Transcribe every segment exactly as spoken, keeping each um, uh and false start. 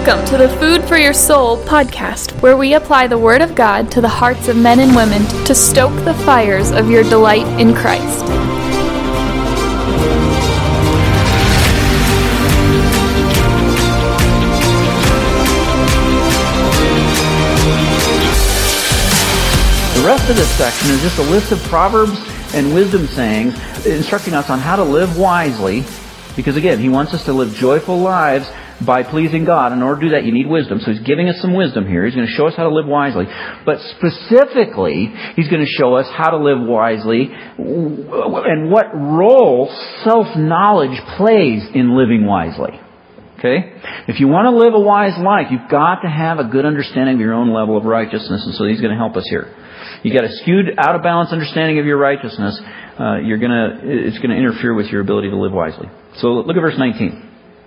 Welcome to the Food for Your Soul podcast, where we apply the Word of God to the hearts of men and women to stoke the fires of your delight in Christ. The rest of this section is just a list of proverbs and wisdom sayings instructing us on how to live wisely, because again, he wants us to live joyful lives by pleasing God. In order to do that, you need wisdom. So he's giving us some wisdom here. He's going to show us how to live wisely. But specifically, he's going to show us how to live wisely and what role self-knowledge plays in living wisely. Okay? If you want to live a wise life, you've got to have a good understanding of your own level of righteousness. And so he's going to help us here. You got a skewed, out of balance understanding of your righteousness. Uh, you're gonna, it's going to interfere with your ability to live wisely. So look at verse nineteen.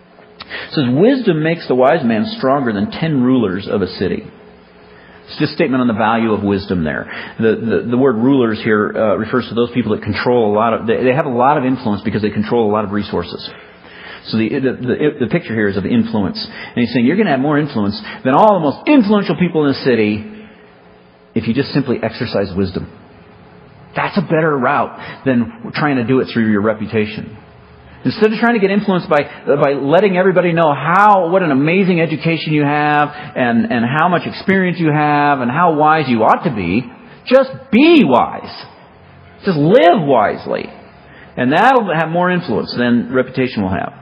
It says, wisdom makes the wise man stronger than ten rulers of a city. It's just a statement on the value of wisdom there. The, the, the word rulers here uh, refers to those people that control a lot of, they, they have a lot of influence because they control a lot of resources. So the, the, the, the picture here is of influence. And he's saying you're going to have more influence than all the most influential people in the city if you just simply exercise wisdom. That's a better route than trying to do it through your reputation. Instead of trying to get influenced by by letting everybody know how what an amazing education you have and, and how much experience you have and how wise you ought to be, just be wise. Just live wisely. And that'll have more influence than reputation will have.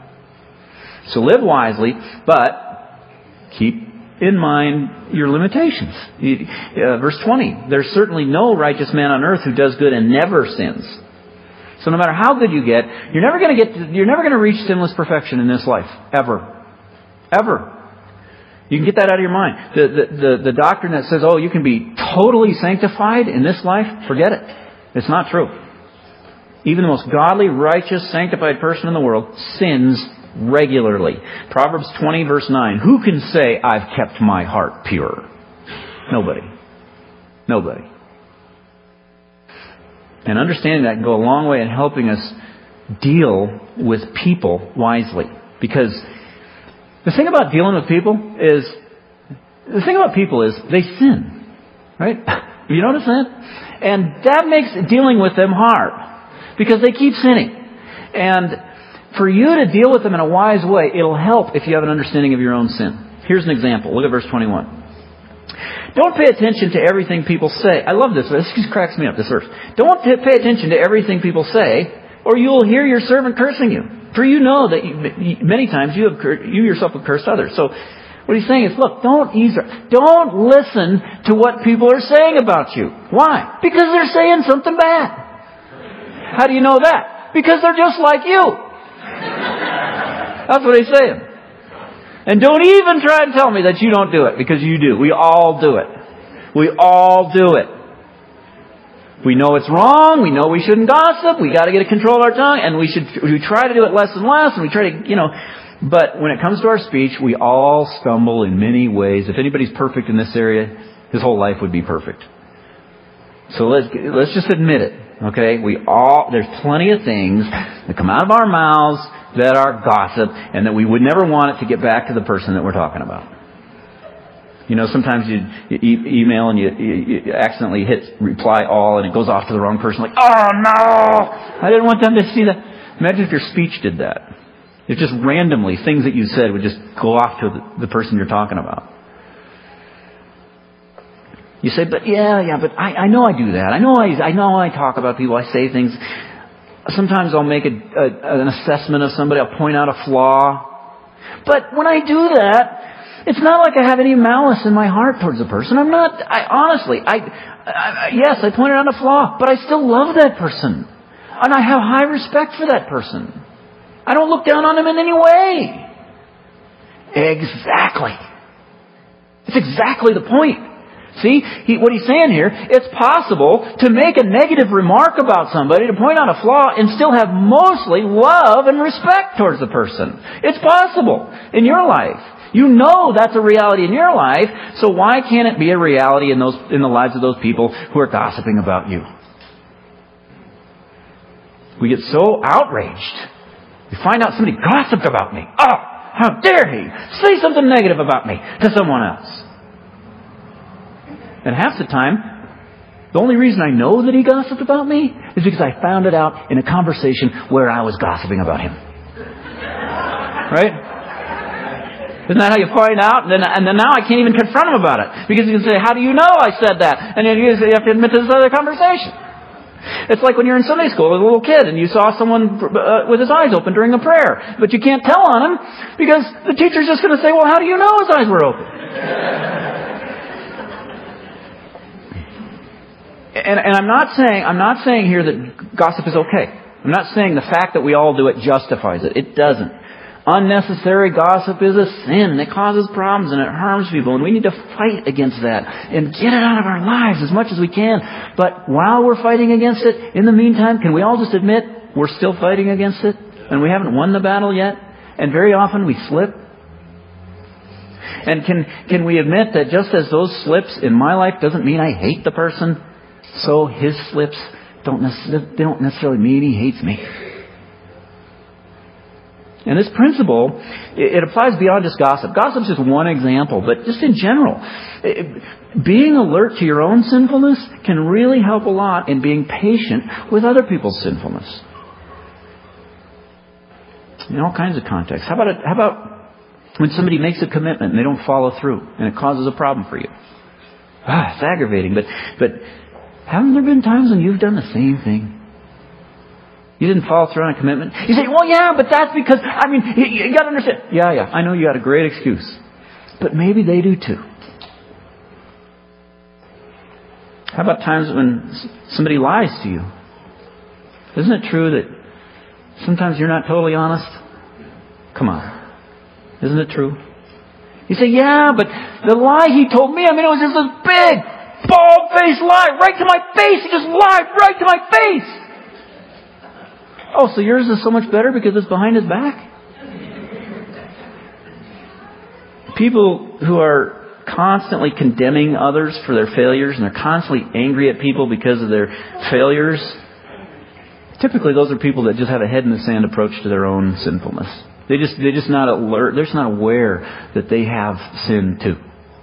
So live wisely, but keep in mind your limitations. Uh, verse twenty, there's certainly no righteous man on earth who does good and never sins. So no matter how good you get, you're never going to get, to, you're never going to reach sinless perfection in this life. Ever. Ever. You can get that out of your mind. The, the, the, the doctrine that says, oh, you can be totally sanctified in this life, forget it. It's not true. Even the most godly, righteous, sanctified person in the world sins regularly. Proverbs twenty verse nine. Who can say, I've kept my heart pure? Nobody. Nobody. And understanding that can go a long way in helping us deal with people wisely. Because the thing about dealing with people is, the thing about people is they sin. Right? You notice that? And that makes dealing with them hard. Because they keep sinning. And for you to deal with them in a wise way, it'll help if you have an understanding of your own sin. Here's an example. Look at verse twenty-one. Don't pay attention to everything people say. I love this. This just cracks me up, this verse. Don't pay attention to everything people say, or you will hear your servant cursing you. For you know that you, many times you have you yourself have cursed others. So what he's saying is, look, don't eavesdrop. Don't listen to what people are saying about you. Why? Because they're saying something bad. How do you know that? Because they're just like you. That's what he's saying. And don't even try and tell me that you don't do it, because you do. We all do it. We all do it. We know it's wrong. We know we shouldn't gossip. We got to get a control of our tongue, and we should. We try to do it less and less, and we try to, you know. But when it comes to our speech, we all stumble in many ways. If anybody's perfect in this area, his whole life would be perfect. So let's let's just admit it. Okay, we all there's plenty of things that come out of our mouths that are gossip, and that we would never want it to get back to the person that we're talking about. You know, sometimes you, you e- email and you, you, you accidentally hit reply all, and it goes off to the wrong person. Like, oh no, I didn't want them to see that. Imagine if your speech did that. If just randomly things that you said would just go off to the, the person you're talking about. You say, but yeah, yeah, but I, I know I do that. I know I, I know I talk about people. I say things. Sometimes I'll make a, a, an assessment of somebody. I'll point out a flaw. But when I do that, it's not like I have any malice in my heart towards the person. I'm not, I honestly, I, I yes, I pointed out a flaw, but I still love that person. And I have high respect for that person. I don't look down on him in any way. Exactly. It's exactly the point. See, he, what he's saying here, it's possible to make a negative remark about somebody, to point out a flaw, and still have mostly love and respect towards the person. It's possible in your life. You know that's a reality in your life, so why can't it be a reality in those in the lives of those people who are gossiping about you? We get so outraged. We find out somebody gossiped about me. Oh, How dare he say something negative about me to someone else? And half the time, the only reason I know that he gossiped about me is because I found it out in a conversation where I was gossiping about him. Right? Isn't that how you find out? And then, and then now I can't even confront him about it. Because you can say, how do you know I said that? And then you have to admit to this other conversation. It's like when you're in Sunday school with a little kid and you saw someone uh, with his eyes open during a prayer. But you can't tell on him because the teacher's just going to say, well, how do you know his eyes were open? and, and I'm not saying, I'm not saying here that gossip is okay. I'm not saying the fact that we all do it justifies it. It doesn't. Unnecessary gossip is a sin. It causes problems and it harms people. And we need to fight against that and get it out of our lives as much as we can. But while we're fighting against it, in the meantime, can we all just admit we're still fighting against it? And we haven't won the battle yet? And very often we slip. And can, can we admit that just as those slips in my life doesn't mean I hate the person, so his slips don't necessarily, they don't necessarily mean he hates me. And this principle, it applies beyond just gossip. Gossip's just one example, but just in general, being alert to your own sinfulness can really help a lot in being patient with other people's sinfulness. In all kinds of contexts. How about it, how about when somebody makes a commitment and they don't follow through and it causes a problem for you? Ah, it's aggravating, but but haven't there been times when you've done the same thing? You didn't follow through on a commitment. You say, well, yeah, but that's because, I mean, you, you got to understand. Yeah, yeah, I know you got a great excuse. But maybe they do too. How about times when somebody lies to you? Isn't it true that sometimes you're not totally honest? Come on. Isn't it true? You say, yeah, but the lie he told me, I mean, it was just this big, bald-faced lie right to my face. He just lied right to my face. Oh, so yours is so much better because it's behind his back? People who are constantly condemning others for their failures and they're constantly angry at people because of their failures, typically those are people that just have a head in the sand approach to their own sinfulness. They just, they're just not alert, they're just not aware that they have sin too.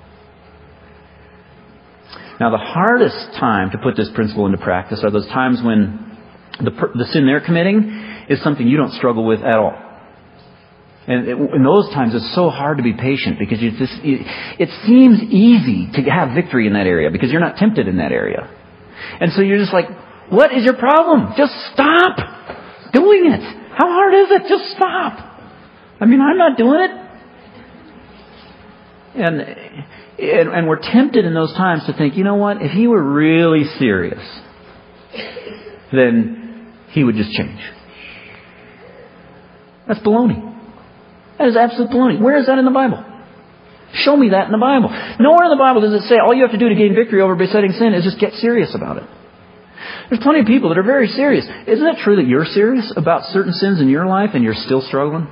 Now the hardest time to put this principle into practice are those times when The, the sin they're committing is something you don't struggle with at all. And it, in those times, it's so hard to be patient because you just, it, it seems easy to have victory in that area because you're not tempted in that area. And so you're just like, what is your problem? Just stop doing it. How hard is it? Just stop. I mean, I'm not doing it. And, and, and we're tempted in those times to think, you know what? If he were really serious, then he would just change. That's baloney. That is absolute baloney. Where is that in the Bible? Show me that in the Bible. Nowhere in the Bible does it say all you have to do to gain victory over besetting sin is just get serious about it. There's plenty of people that are very serious. Isn't it true that you're serious about certain sins in your life and you're still struggling?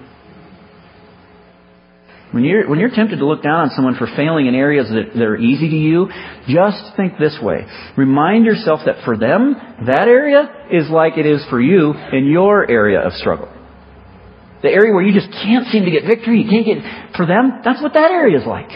When you're, when you're tempted to look down on someone for failing in areas that, that are easy to you, just think this way. Remind yourself that for them, that area is like it is for you in your area of struggle. The area where you just can't seem to get victory, you can't get... For them, that's what that area is like.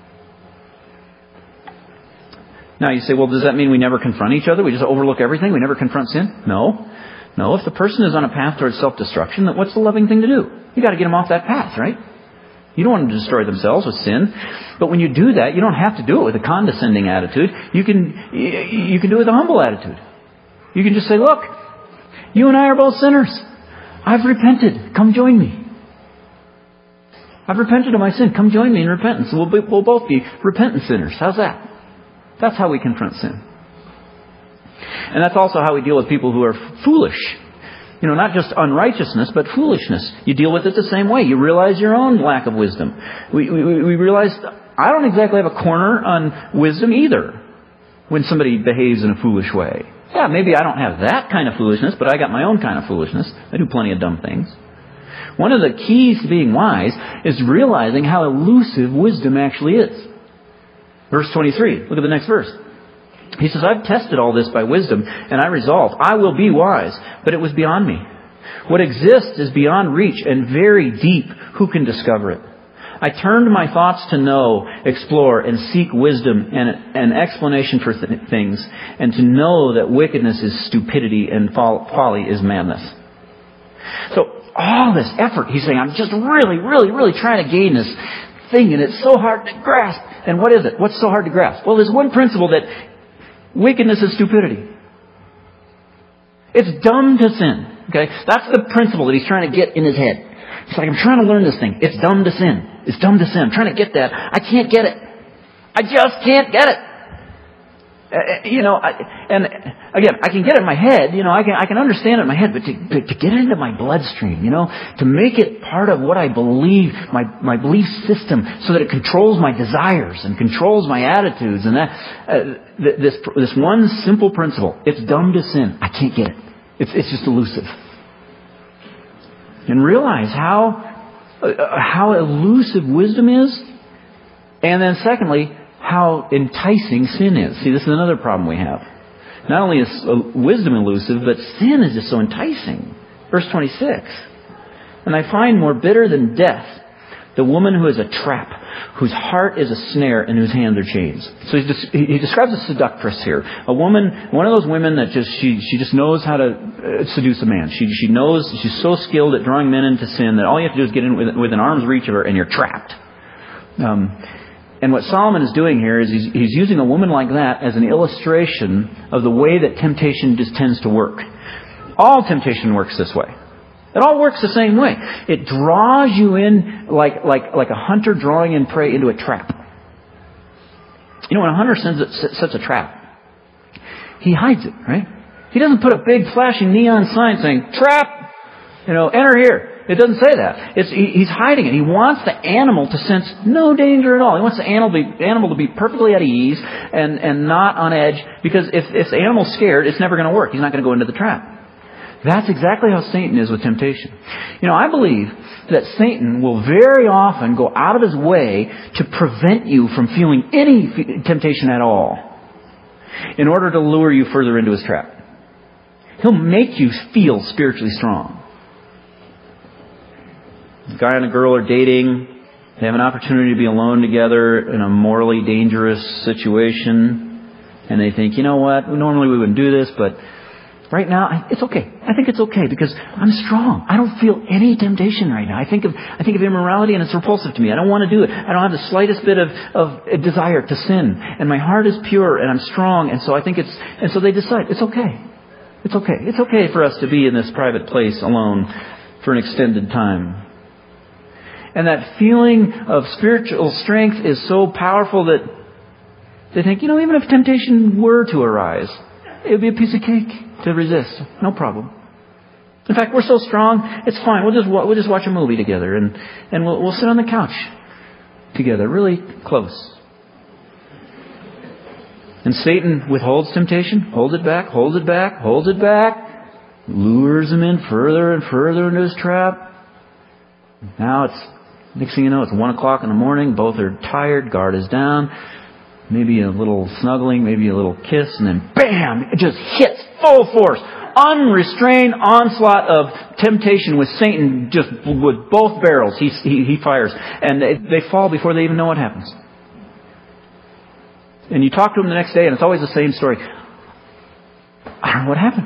Now you say, well, does that mean we never confront each other? We just overlook everything? We never confront sin? No. No, if the person is on a path towards self-destruction, then what's the loving thing to do? You got to get them off that path, right? You don't want them to destroy themselves with sin. But when you do that, you don't have to do it with a condescending attitude. You can, you can do it with a humble attitude. You can just say, look, you and I are both sinners. I've repented. Come join me. I've repented of my sin. Come join me in repentance. We'll, be, we'll both be repentant sinners. How's that? That's how we confront sin. And that's also how we deal with people who are foolish. You know, not just unrighteousness, but foolishness. You deal with it the same way. You realize your own lack of wisdom. We, we, we realize I don't exactly have a corner on wisdom either when somebody behaves in a foolish way. Yeah, maybe I don't have that kind of foolishness, but I got my own kind of foolishness. I do plenty of dumb things. One of the keys to being wise is realizing how elusive wisdom actually is. Verse twenty-three. Look at the next verse. He says, I've tested all this by wisdom, and I resolved, I will be wise, but it was beyond me. What exists is beyond reach and very deep. Who can discover it? I turned my thoughts to know, explore, and seek wisdom and an explanation for th- things, and to know that wickedness is stupidity and fol- folly is madness. So all this effort, he's saying, I'm just really, really, really trying to gain this thing, and it's so hard to grasp. And what is it? What's so hard to grasp? Well, there's one principle that wickedness is stupidity. It's dumb to sin. Okay, that's the principle that he's trying to get in his head. It's like, I'm trying to learn this thing. It's dumb to sin. It's dumb to sin. I'm trying to get that. I can't get it. I just can't get it. Uh, you know, I, and again, I can get it in my head. You know, I can I can understand it in my head, but to, to, to get it into my bloodstream, you know, to make it part of what I believe, my my belief system, so that it controls my desires and controls my attitudes, and that uh, this this one simple principle: it's dumb to sin. I can't get it. It's it's just elusive. And realize how uh, how elusive wisdom is, and then secondly, how enticing sin is. See, this is another problem we have. Not only is wisdom elusive, but sin is just so enticing. Verse twenty-six. And I find more bitter than death the woman who is a trap, whose heart is a snare, and whose hands are chains. So he, des- he describes a seductress here. A woman, one of those women that just, she, she just knows how to seduce a man. She, she knows, she's so skilled at drawing men into sin that all you have to do is get in with, with an arm's reach of her and you're trapped. Um, And what Solomon is doing here is he's, he's using a woman like that as an illustration of the way that temptation just tends to work. All temptation works this way. It all works the same way. It draws you in like like like a hunter drawing in prey into a trap. You know, when a hunter sends it, sets a trap, he hides it, right? He doesn't put a big flashing neon sign saying, "Trap! You know, enter here." It doesn't say that. It's, he, he's hiding it. He wants the animal to sense no danger at all. He wants the animal to be, animal to be perfectly at ease and, and not on edge, because if, if the animal's scared, it's never going to work. He's not going to go into the trap. That's exactly how Satan is with temptation. You know, I believe that Satan will very often go out of his way to prevent you from feeling any temptation at all in order to lure you further into his trap. He'll make you feel spiritually strong. A guy and a girl are dating. They have an opportunity to be alone together in a morally dangerous situation. And they think, you know what, normally we wouldn't do this, but right now it's okay. I think it's okay because I'm strong. I don't feel any temptation right now. I think of I think of immorality and it's repulsive to me. I don't want to do it. I don't have the slightest bit of, of a desire to sin. And my heart is pure and I'm strong. And so I think it's, and so they decide, it's okay. It's okay. It's okay for us to be in this private place alone for an extended time. And that feeling of spiritual strength is so powerful that they think, you know, even if temptation were to arise, it would be a piece of cake to resist. No problem. In fact, we're so strong, it's fine. We'll just we'll just watch a movie together, and and we'll we'll sit on the couch together, really close. And Satan withholds temptation, holds it back, holds it back, holds it back, lures him in further and further into his trap. Now it's next thing you know, it's one o'clock in the morning. Both are tired. Guard is down. Maybe a little snuggling, maybe a little kiss, and then bam! It just hits full force. Unrestrained onslaught of temptation with Satan, just with both barrels. He he, he fires, and they, they fall before they even know what happens. And you talk to them the next day, and it's always the same story. I don't know what happened.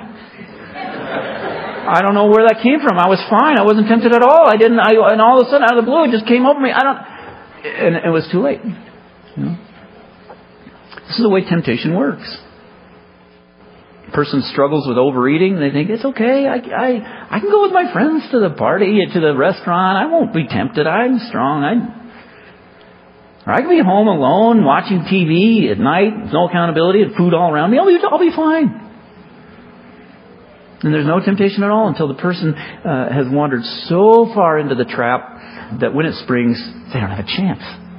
I don't know where that came from. I was fine. I wasn't tempted at all. I didn't. I, and all of a sudden, out of the blue, it just came over me. I don't. And it was too late. You know? This is the way temptation works. A person struggles with overeating. They think, it's okay. I, I, I can go with my friends to the party, to the restaurant. I won't be tempted. I'm strong. I, or I can be home alone watching T V at night. There's no accountability and food all around me. I'll be, I'll be fine. And there's no temptation at all until the person uh, has wandered so far into the trap that when it springs, they don't have a chance.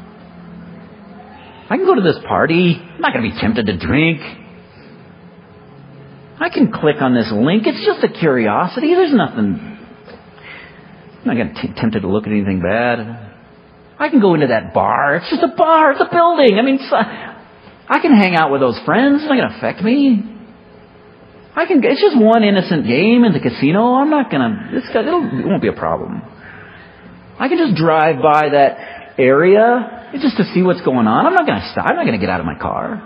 I can go to this party. I'm not going to be tempted to drink. I can click on this link. It's just a curiosity. There's nothing. I'm not going to be tempted to look at anything bad. I can go into that bar. It's just a bar. It's a building. I mean, it's, uh, I can hang out with those friends. It's not going to affect me. I can. It's just one innocent game in the casino. I'm not gonna. It's, it'll, it won't be a problem. I can just drive by that area just to see what's going on. I'm not gonna stop. I'm not gonna get out of my car.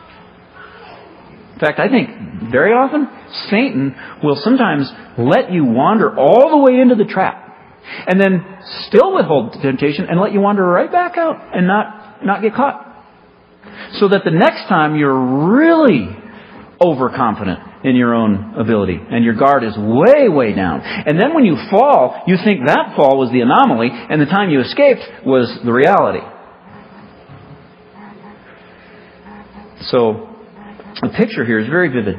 In fact, I think very often Satan will sometimes let you wander all the way into the trap, and then still withhold temptation and let you wander right back out and not not get caught. So that the next time you're really overconfident in your own ability and your guard is way, way down. And then when you fall, you think that fall was the anomaly and the time you escaped was the reality. So the picture here is very vivid.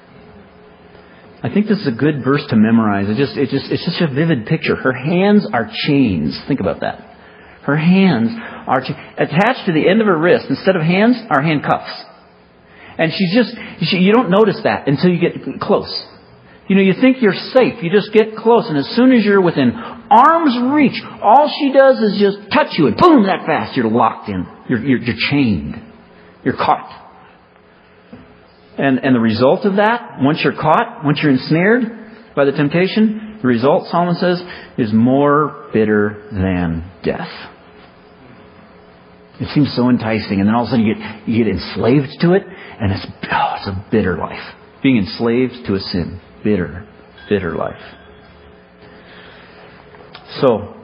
I think this is a good verse to memorize. It just, it just, it's just a vivid picture. Her hands are chains. Think about that. Her hands are cha- attached to the end of her wrist. Instead of hands, are handcuffs. And she's just, she, you don't notice that until you get close. You know, you think you're safe. You just get close. And as soon as you're within arm's reach, all she does is just touch you. And boom, that fast, you're locked in. You're, you're, you're chained. You're caught. And, and the result of that, once you're caught, once you're ensnared by the temptation, the result, Solomon says, is more bitter than death. It seems so enticing, and then all of a sudden you get you get enslaved to it, and it's oh, it's a bitter life. Being enslaved to a sin, bitter, bitter life. So,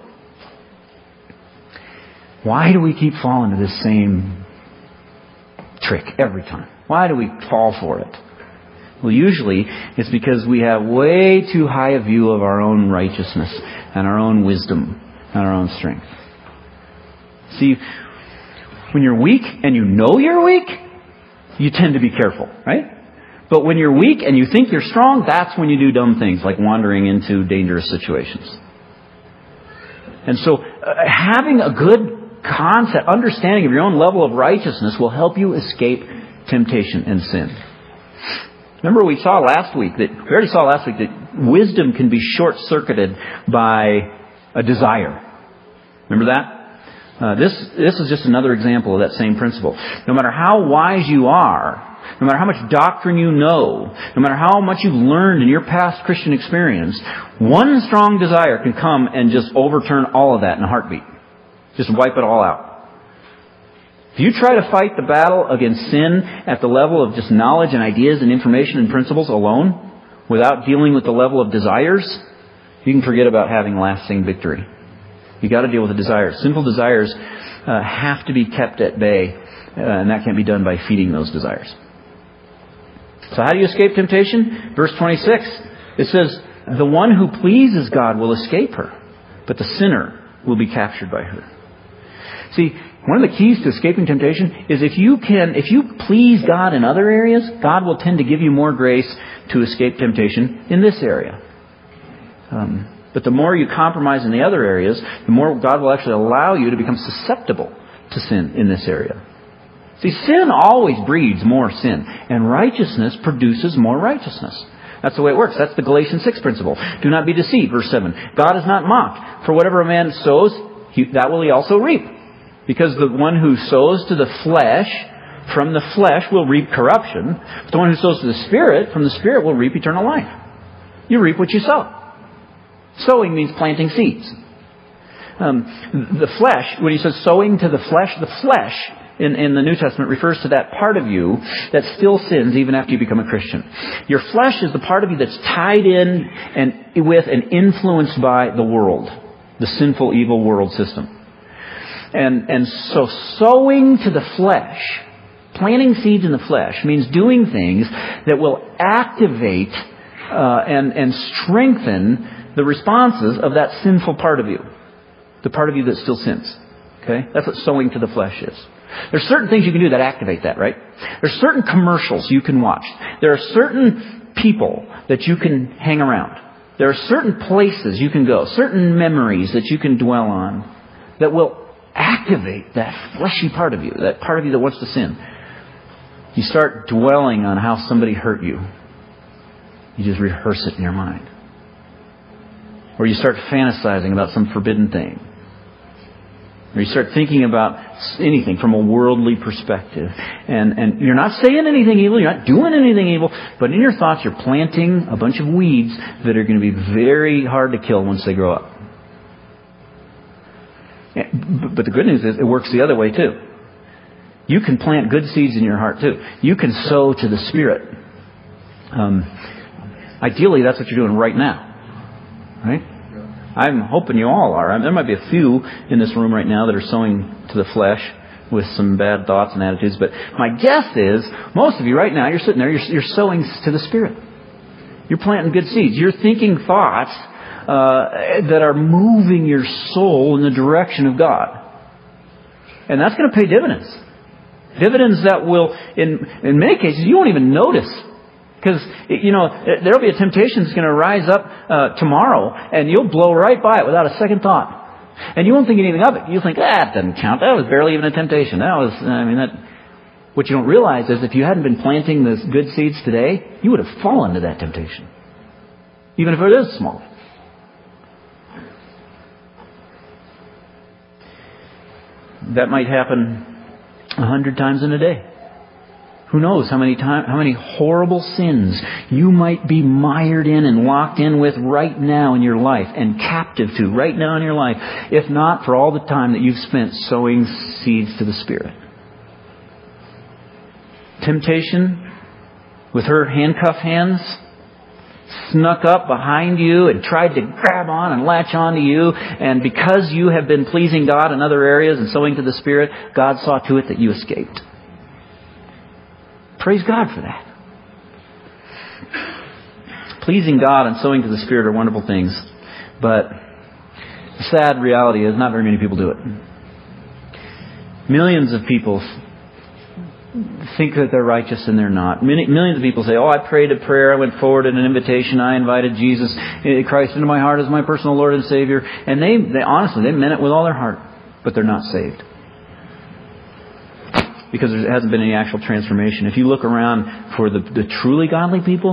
why do we keep falling to this same trick every time? Why do we fall for it? Well, usually it's because we have way too high a view of our own righteousness and our own wisdom and our own strength. See, when you're weak and you know you're weak, you tend to be careful, right? But when you're weak and you think you're strong, that's when you do dumb things like wandering into dangerous situations. And so uh, having a good concept, understanding of your own level of righteousness will help you escape temptation and sin. Remember we saw last week that, we already saw last week that wisdom can be short-circuited by a desire. Remember that? Uh, this this is just another example of that same principle. No matter how wise you are, no matter how much doctrine you know, no matter how much you've learned in your past Christian experience, one strong desire can come and just overturn all of that in a heartbeat. Just wipe it all out. If you try to fight the battle against sin at the level of just knowledge and ideas and information and principles alone, without dealing with the level of desires, you can forget about having lasting victory. You've got to deal with the desires. Sinful desires uh, have to be kept at bay, uh, and that can't be done by feeding those desires. So how do you escape temptation? Verse twenty-six, it says, the one who pleases God will escape her, but the sinner will be captured by her. See, one of the keys to escaping temptation is if you can, if you please God in other areas, God will tend to give you more grace to escape temptation in this area. Um, but the more you compromise in the other areas, the more God will actually allow you to become susceptible to sin in this area. See, sin always breeds more sin, and righteousness produces more righteousness. That's the way it works. That's the Galatians six principle. Do not be deceived, verse seven. God is not mocked. For whatever a man sows, he, that will he also reap. Because the one who sows to the flesh, from the flesh will reap corruption. But the one who sows to the Spirit, from the Spirit will reap eternal life. You reap what you sow. Sowing means planting seeds. Um, the flesh, when he says sowing to the flesh, the flesh in, in the New Testament refers to that part of you that still sins even after you become a Christian. Your flesh is the part of you that's tied in and with and influenced by the world, the sinful, evil world system. And and so sowing to the flesh, planting seeds in the flesh, means doing things that will activate uh, and, and strengthen the responses of that sinful part of you. The part of you that still sins. Okay? That's what sowing to the flesh is. There's certain things you can do that activate that, right? There's certain commercials you can watch. There are certain people that you can hang around. There are certain places you can go. Certain memories that you can dwell on that will activate that fleshy part of you, that part of you that wants to sin. You start dwelling on how somebody hurt you. You just rehearse it in your mind. Or you start fantasizing about some forbidden thing. Or you start thinking about anything from a worldly perspective. And, and you're not saying anything evil, you're not doing anything evil, but in your thoughts you're planting a bunch of weeds that are going to be very hard to kill once they grow up. But the good news is it works the other way too. You can plant good seeds in your heart too. You can sow to the Spirit. Um, ideally, that's what you're doing right now. Right? I'm hoping you all are. There might be a few in this room right now that are sowing to the flesh with some bad thoughts and attitudes. But my guess is, most of you right now, you're sitting there, you're, you're sowing to the Spirit. You're planting good seeds. You're thinking thoughts uh, that are moving your soul in the direction of God. And that's going to pay dividends. Dividends that will, in, in many cases, you won't even notice. Because, you know, there will be a temptation that's going to rise up uh, tomorrow, and you'll blow right by it without a second thought. And you won't think anything of it. You'll think, ah, that doesn't count. That was barely even a temptation. That was, I mean, that. What you don't realize is if you hadn't been planting those good seeds today, you would have fallen to that temptation. Even if it is small. That might happen a hundred times in a day. Who knows how many time, how many horrible sins you might be mired in and locked in with right now in your life and captive to right now in your life, if not for all the time that you've spent sowing seeds to the Spirit. Temptation, with her handcuffed hands, snuck up behind you and tried to grab on and latch on to you, and because you have been pleasing God in other areas and sowing to the Spirit, God saw to it that you escaped. Praise God for that. Pleasing God and sowing to the Spirit are wonderful things. But the sad reality is not very many people do it. Millions of people think that they're righteous and they're not. Millions of people say, oh, I prayed a prayer, I went forward in an invitation, I invited Jesus Christ into my heart as my personal Lord and Savior. And they, they honestly, they meant it with all their heart. But they're not saved. Because there hasn't been any actual transformation. If you look around for the, the truly godly people,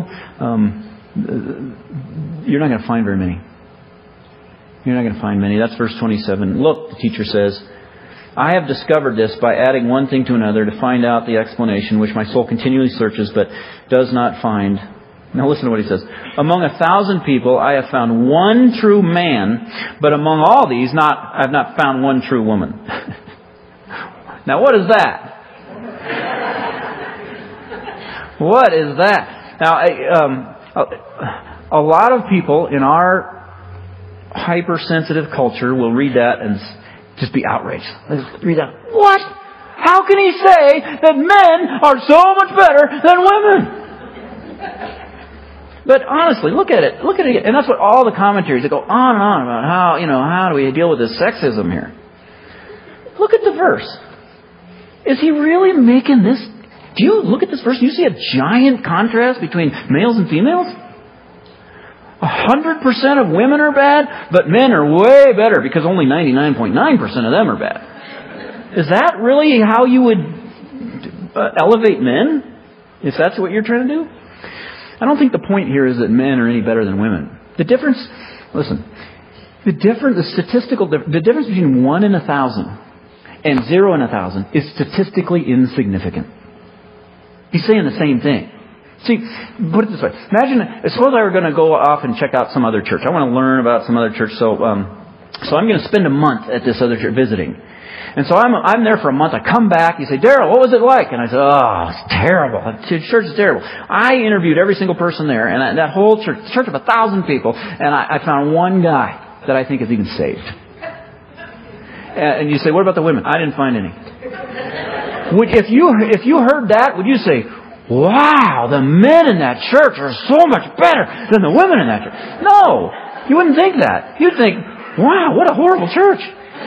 um, you're not going to find very many. You're not going to find many. That's verse twenty-seven. Look, the teacher says, I have discovered this by adding one thing to another to find out the explanation, which my soul continually searches but does not find. Now listen to what he says. Among a thousand people I have found one true man, but among all these not I have not found one true woman. Now what is that? What is that? Now, um, a, a lot of people in our hypersensitive culture will read that and just be outraged. Let's read that. What? How can he say that men are so much better than women? But honestly, look at it. Look at it. And that's what all the commentaries that go on and on about how, you know, how do we deal with this sexism here? Look at the verse. Is he really making this? Do you look at this verse? Do you see a giant contrast between males and females? A hundred percent of women are bad, but men are way better because only ninety-nine point nine percent of them are bad. Is that really how you would uh, elevate men? If that's what you're trying to do? I don't think the point here is that men are any better than women. The difference, listen, the difference, the statistical, the difference between one in a thousand and zero in a thousand is statistically insignificant. He's saying the same thing. See, put it this way. Imagine, suppose I were going to go off and check out some other church. I want to learn about some other church, so um, so I'm going to spend a month at this other church visiting. And so I'm I'm there for a month. I come back. You say, Daryl, what was it like? And I say, oh, it's terrible. The church is terrible. I interviewed every single person there, and I, that whole church, church of a thousand people, and I, I found one guy that I think is even saved. And you say, what about the women? I didn't find any. Would, if you if you heard that, would you say, wow, the men in that church are so much better than the women in that church? No, you wouldn't think that. You'd think, wow, what a horrible church.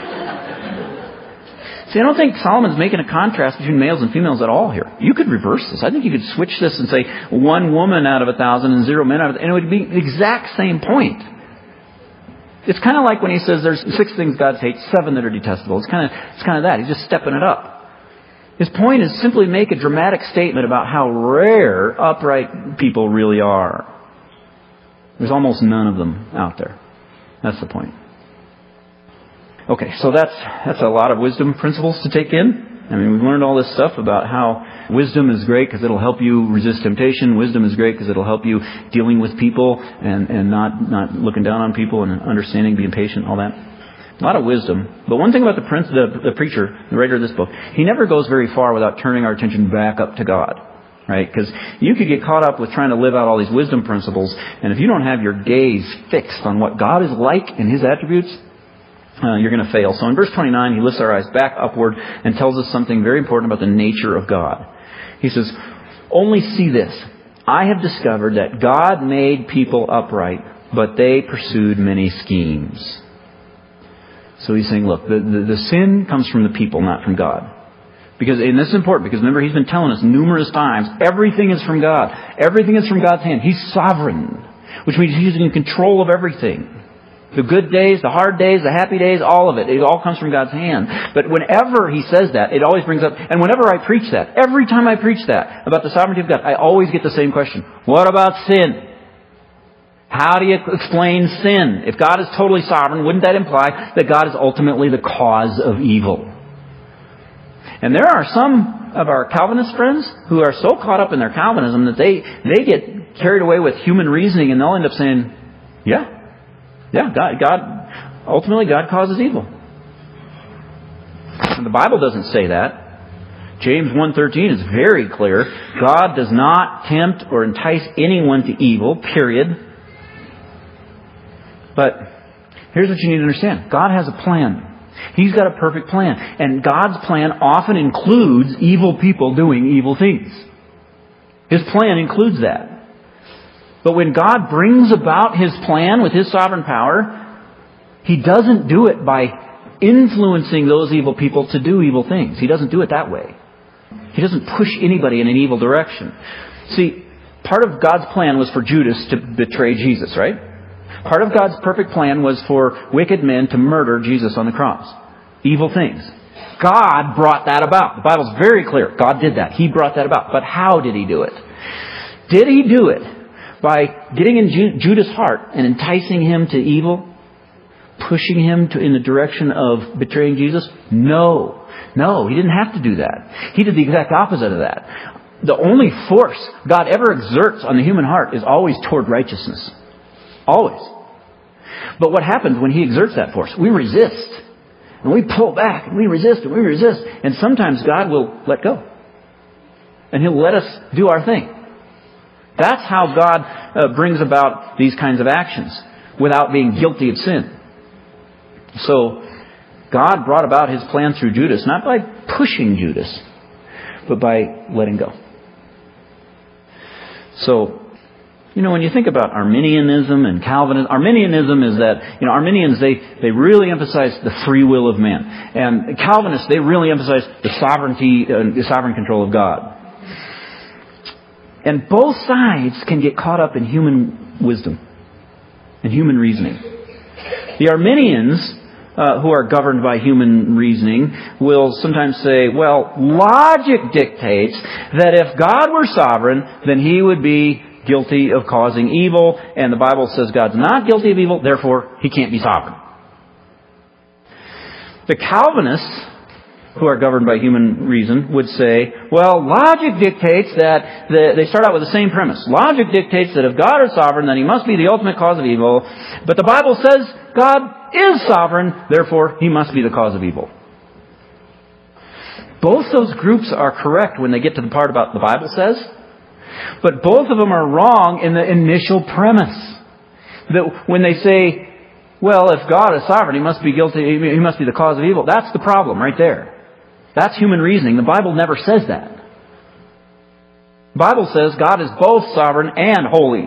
See, I don't think Solomon's making a contrast between males and females at all here. You could reverse this. I think you could switch this and say one woman out of a thousand and zero men out of a, and it would be the exact same point. It's kind of like when he says there's six things God hates, seven that are detestable. It's kind of it's kind of that. He's just stepping it up. His point is simply make a dramatic statement about how rare upright people really are. There's almost none of them out there. That's the point. Okay, so that's that's a lot of wisdom principles to take in. I mean, we've learned all this stuff about how wisdom is great because it'll help you resist temptation. Wisdom is great because it'll help you dealing with people and, and not, not looking down on people and understanding, being patient, all that. A lot of wisdom. But one thing about the, prince, the, the preacher, the writer of this book, he never goes very far without turning our attention back up to God. Right? Because you could get caught up with trying to live out all these wisdom principles, and if you don't have your gaze fixed on what God is like and His attributes, Uh, you're going to fail. So in verse twenty-nine, he lifts our eyes back upward and tells us something very important about the nature of God. He says, "Only see this. I have discovered that God made people upright, but they pursued many schemes." So he's saying, look, the, the, the sin comes from the people, not from God. Because, and this is important, because remember, he's been telling us numerous times, everything is from God. Everything is from God's hand. He's sovereign, which means He's in control of everything. The good days, the hard days, the happy days, all of it. It all comes from God's hand. But whenever he says that, it always brings up, and whenever I preach that, every time I preach that about the sovereignty of God, I always get the same question. What about sin? How do you explain sin? If God is totally sovereign, wouldn't that imply that God is ultimately the cause of evil? And there are some of our Calvinist friends who are so caught up in their Calvinism that they, they get carried away with human reasoning, and they'll end up saying, yeah, Yeah, God, God, ultimately God causes evil. And the Bible doesn't say that. James one thirteen is very clear. God does not tempt or entice anyone to evil, period. But here's what you need to understand. God has a plan. He's got a perfect plan. And God's plan often includes evil people doing evil things. His plan includes that. But when God brings about His plan with His sovereign power, He doesn't do it by influencing those evil people to do evil things. He doesn't do it that way. He doesn't push anybody in an evil direction. See, part of God's plan was for Judas to betray Jesus, right? Part of God's perfect plan was for wicked men to murder Jesus on the cross. Evil things. God brought that about. The Bible's very clear. God did that. He brought that about. But how did He do it? Did He do it by getting in Ju- Judas' heart and enticing him to evil? Pushing him to in the direction of betraying Jesus? No. No, He didn't have to do that. He did the exact opposite of that. The only force God ever exerts on the human heart is always toward righteousness. Always. But what happens when He exerts that force? We resist. And we pull back. And we resist. And we resist. And sometimes God will let go. And He'll let us do our thing. That's how God uh, brings about these kinds of actions without being guilty of sin. So, God brought about His plan through Judas, not by pushing Judas, but by letting go. So, you know, when you think about Arminianism and Calvinism, Arminianism is that, you know, Arminians, they, they really emphasize the free will of man. And Calvinists, they really emphasize the sovereignty, uh, the sovereign control of God. And both sides can get caught up in human wisdom and human reasoning. The Arminians, uh, who are governed by human reasoning, will sometimes say, well, logic dictates that if God were sovereign, then He would be guilty of causing evil, and the Bible says God's not guilty of evil, therefore He can't be sovereign. The Calvinists, who are governed by human reason, would say, well, logic dictates that, the, they start out with the same premise. Logic dictates that if God is sovereign, then He must be the ultimate cause of evil. But the Bible says God is sovereign, therefore He must be the cause of evil. Both those groups are correct when they get to the part about the Bible says, but both of them are wrong in the initial premise. That when they say, well, if God is sovereign, He must be guilty, He must be the cause of evil. That's the problem right there. That's human reasoning. The Bible never says that. The Bible says God is both sovereign and holy.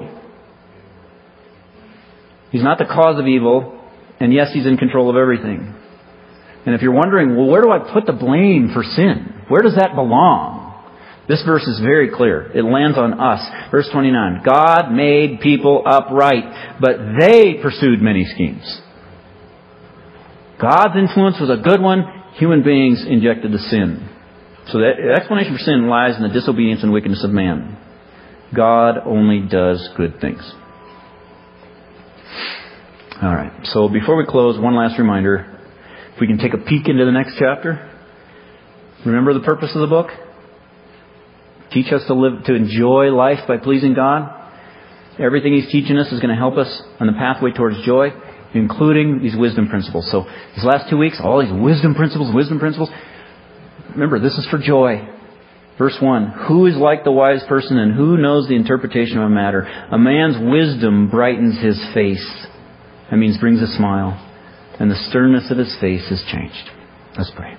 He's not the cause of evil, and yes, He's in control of everything. And if you're wondering, well, where do I put the blame for sin? Where does that belong? This verse is very clear. It lands on us. Verse twenty-nine. God made people upright, but they pursued many schemes. God's influence was a good one. Human beings injected the sin. So the explanation for sin lies in the disobedience and wickedness of man. God only does good things. All right. So before we close, one last reminder. If we can take a peek into the next chapter, remember the purpose of the book? Teach us to live, to enjoy life by pleasing God. Everything He's teaching us is going to help us on the pathway towards joy, including these wisdom principles. So these last two weeks, all these wisdom principles, wisdom principles. Remember, this is for joy. Verse one, who is like the wise person and who knows the interpretation of a matter? A man's wisdom brightens his face. That means brings a smile. And the sternness of his face is changed. Let's pray.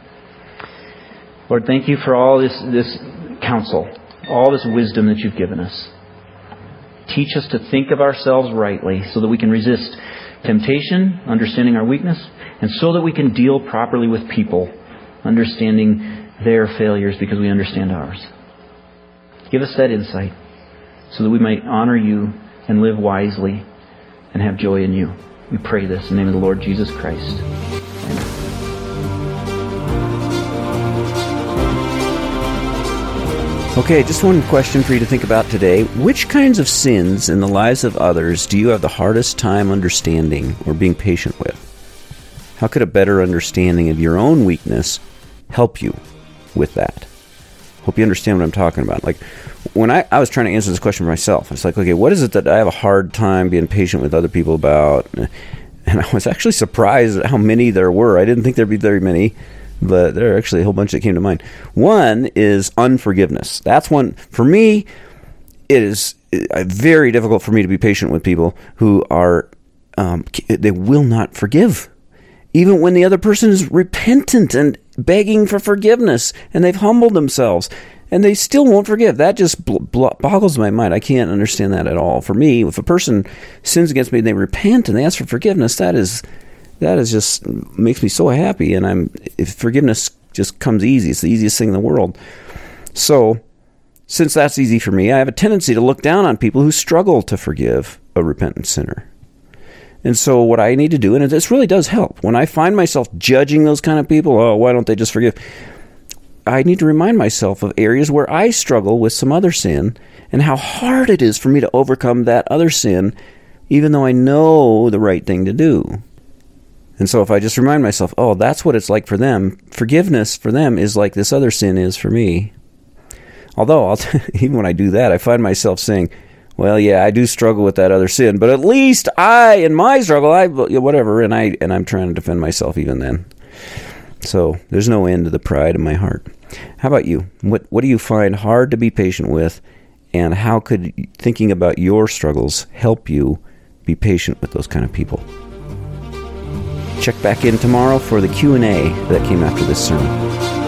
Lord, thank You for all this, this counsel, all this wisdom that You've given us. Teach us to think of ourselves rightly so that we can resist temptation, understanding our weakness, and so that we can deal properly with people, understanding their failures because we understand ours. Give us that insight so that we might honor You and live wisely and have joy in You. We pray this in the name of the Lord Jesus Christ. Amen. Okay, just one question for you to think about today. Which kinds of sins in the lives of others do you have the hardest time understanding or being patient with? How could a better understanding of your own weakness help you with that? Hope you understand what I'm talking about. Like, when I, I was trying to answer this question for myself, it's like, okay, what is it that I have a hard time being patient with other people about? And I was actually surprised at how many there were. I didn't think there'd be very many, but there are actually a whole bunch that came to mind. One is unforgiveness. That's one, for me, it is very difficult for me to be patient with people who are, um, they will not forgive. Even when the other person is repentant and begging for forgiveness, and they've humbled themselves, and they still won't forgive. That just bl- bl- boggles my mind. I can't understand that at all. For me, if a person sins against me and they repent and they ask for forgiveness, that is that is just makes me so happy. And I'm if forgiveness just comes easy, it's the easiest thing in the world. So, since that's easy for me, I have a tendency to look down on people who struggle to forgive a repentant sinner. And so what I need to do, and this really does help, when I find myself judging those kind of people, oh, why don't they just forgive? I need to remind myself of areas where I struggle with some other sin and how hard it is for me to overcome that other sin, even though I know the right thing to do. And so if I just remind myself, oh, that's what it's like for them, forgiveness for them is like this other sin is for me. Although, I'll t- even when I do that, I find myself saying, well, yeah, I do struggle with that other sin, but at least I, in my struggle, I whatever, and I and I'm trying to defend myself even then. So there's no end to the pride in my heart. How about you? What what do you find hard to be patient with, and how could thinking about your struggles help you be patient with those kind of people? Check back in tomorrow for the Q and A that came after this sermon.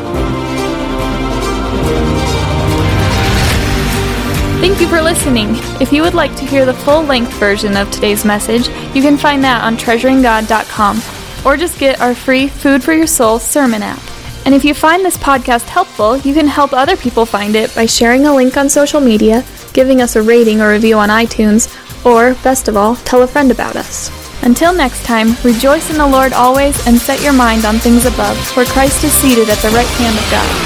Thank you for listening. If you would like to hear the full-length version of today's message, you can find that on treasuring god dot com, or just get our free Food for Your Soul sermon app. And if you find this podcast helpful, you can help other people find it by sharing a link on social media, giving us a rating or review on iTunes, or, best of all, tell a friend about us. Until next time, rejoice in the Lord always and set your mind on things above, where Christ is seated at the right hand of God.